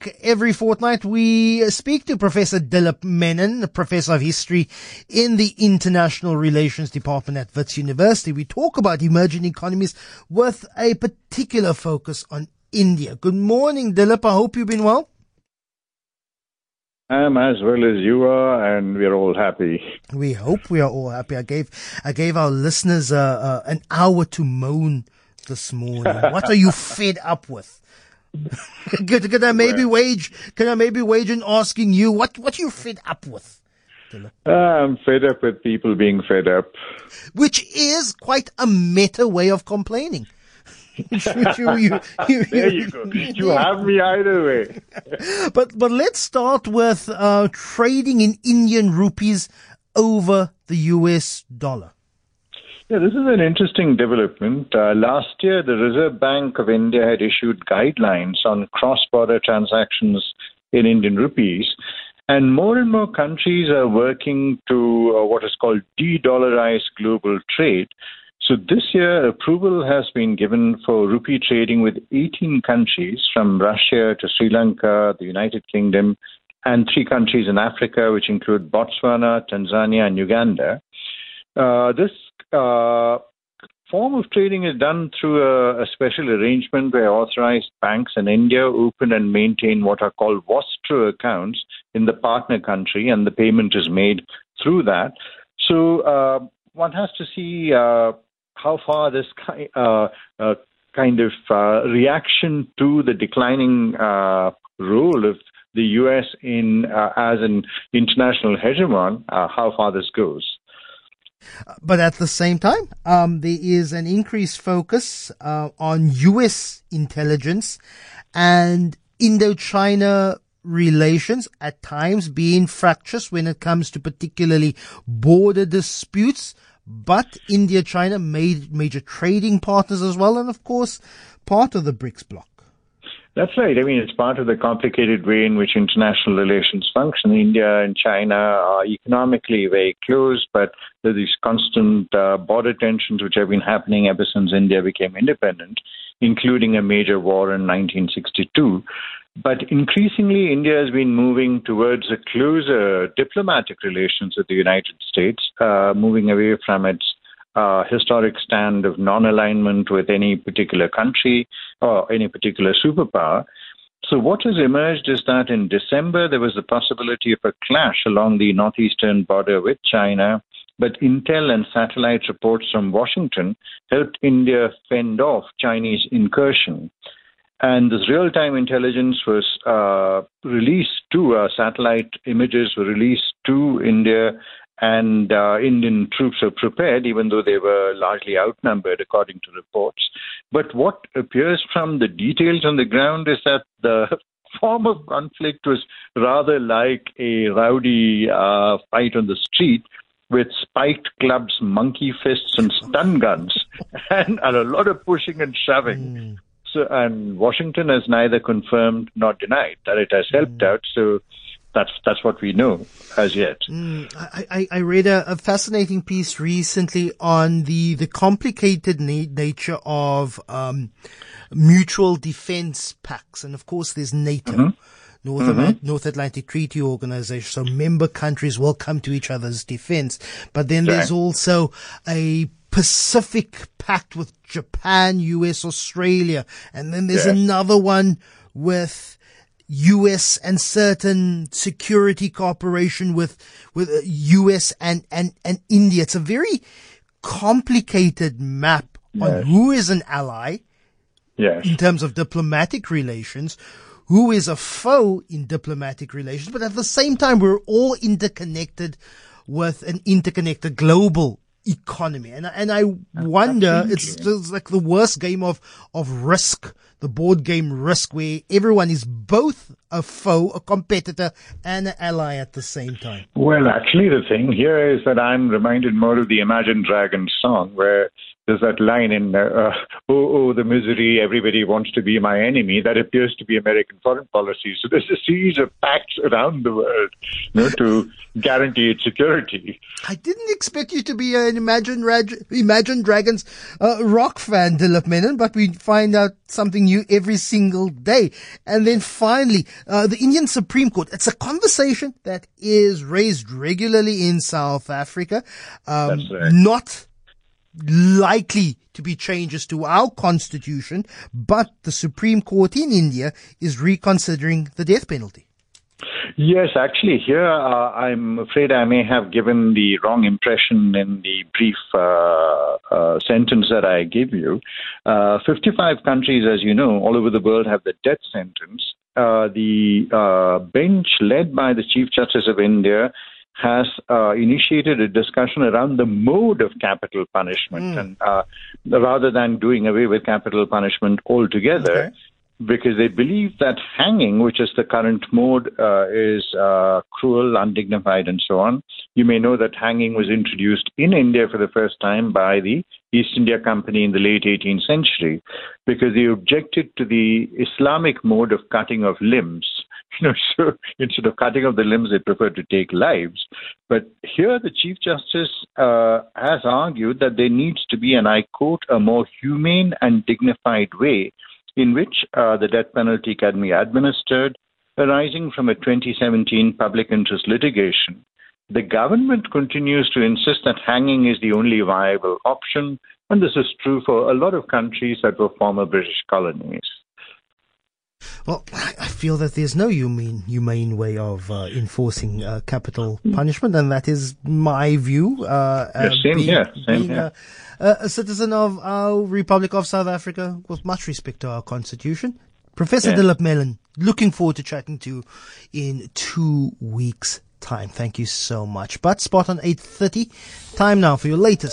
every fortnight, we speak to Professor Dilip Menon, a professor of history in the International Relations Department at Wits University. We talk about emerging economies with a particular focus on India. Good morning, Dilip. I hope you've been well. I'm as well as you are, and we're all happy. We hope we are all happy. I gave our listeners an hour to moan this morning. What are you fed up with? Can I maybe wage in asking you what are you fed up with? I'm fed up with people being fed up, which is quite a meta way of complaining. There you go. You have me either way. But let's start with trading in Indian rupees over the US dollar. Yeah, this is an interesting development. Last year, the Reserve Bank of India had issued guidelines on cross-border transactions in Indian rupees, and more countries are working to what is called de-dollarize global trade. So this year, approval has been given for rupee trading with 18 countries, from Russia to Sri Lanka, the United Kingdom, and 3 countries in Africa, which include Botswana, Tanzania, and Uganda. This form of trading is done through a special arrangement where authorized banks in India open and maintain what are called Vostro accounts in the partner country, and the payment is made through that. So one has to see how far this kind of reaction to the declining role of the U.S. as an international hegemon, how far this goes. But at the same time, there is an increased focus on U.S. intelligence and Indochina relations at times being fractious when it comes to particularly border disputes. But India-China major trading partners as well, and of course, part of the BRICS bloc. That's right. I mean, it's part of the complicated way in which international relations function. India and China are economically very close, but there's these constant border tensions which have been happening ever since India became independent, including a major war in 1962. But increasingly, India has been moving towards a closer diplomatic relations with the United States, moving away from its historic stand of non-alignment with any particular country or any particular superpower. So what has emerged is that in December, there was the possibility of a clash along the northeastern border with China, but intel and satellite reports from Washington helped India fend off Chinese incursion. And this real-time intelligence was released to satellite images were released to India, and Indian troops were prepared, even though they were largely outnumbered, according to reports. But what appears from the details on the ground is that the form of conflict was rather like a rowdy fight on the street with spiked clubs, monkey fists, and stun guns, and a lot of pushing and shoving. So, and Washington has neither confirmed nor denied that it has helped out. So that's what we know as yet. I read a fascinating piece recently on the complicated nature of mutual defense pacts. And of course, there's NATO, North Atlantic Treaty Organization. So member countries will come to each other's defense. But then there's also a Pacific Pact with Japan, US, Australia. And then there's another one with US and certain security cooperation with US and India. It's a very complicated map on who is an ally in terms of diplomatic relations, who is a foe in diplomatic relations, but at the same time, we're all interconnected with an interconnected global economy. And I wonder, it's like the worst game of Risk, the board game Risk, where everyone is both a foe, a competitor, and an ally at the same time. Well, actually, the thing here is that I'm reminded more of the Imagine Dragons song, where there's that line in, oh, the misery, everybody wants to be my enemy. That appears to be American foreign policy. So there's a series of pacts around the world, to guarantee its security. I didn't expect you to be an Imagine Dragons rock fan, Dilip Menon, but we find out something new every single day. And then finally, the Indian Supreme Court. It's a conversation that is raised regularly in South Africa. That's right. Not likely to be changes to our constitution, but the Supreme Court in India is reconsidering the death penalty. Yes, actually, here I'm afraid I may have given the wrong impression in the brief sentence that I gave you. 55 countries, as you know, all over the world have the death sentence. The bench led by the Chief Justice of India has initiated a discussion around the mode of capital punishment, and rather than doing away with capital punishment altogether, because they believe that hanging, which is the current mode, is cruel, undignified, and so on. You may know that hanging was introduced in India for the first time by the East India Company in the late 18th century, because they objected to the Islamic mode of cutting of limbs. So instead of cutting off the limbs, they prefer to take lives. But here the Chief Justice has argued that there needs to be, and I quote, a more humane and dignified way in which the death penalty can be administered, arising from a 2017 public interest litigation. The government continues to insist that hanging is the only viable option, and this is true for a lot of countries that were former British colonies. Well, I feel that there's no humane way of enforcing capital punishment, and that is my view. Same here. A citizen of our Republic of South Africa, with much respect to our Constitution. Professor Dilip Menon, looking forward to chatting to you in 2 weeks' time. Thank you so much. But spot on 8:30, time now for your latest